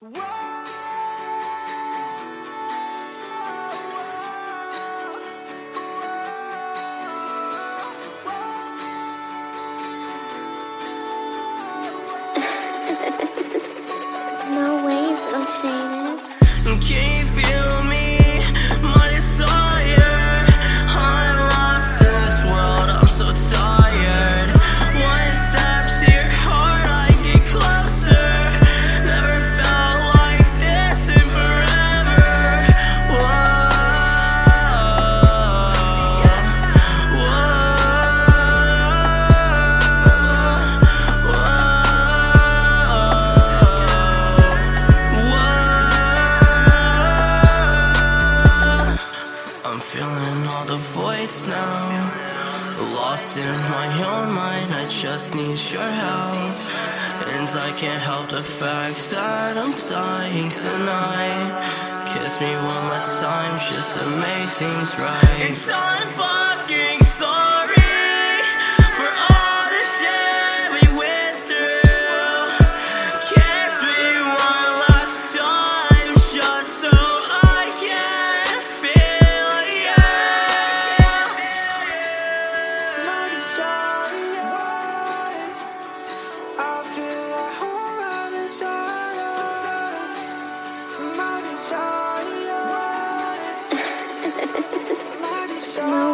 No ways, O'Shane. Can you feel me? My desire. I'm lost in this world, I'm so tired. One step to your heart, I get closer. Never felt like this in forever. I'm feeling all the voids now, lost in my own mind, I just need your help. And I can't help the fact that I'm dying tonight. Kiss me one last time just to make things right. And I'm fucking sorry for all the shit we went through. Kiss me one last time just so I can feel you. My desire, I feel like home, I'm inside of my desire, my desire.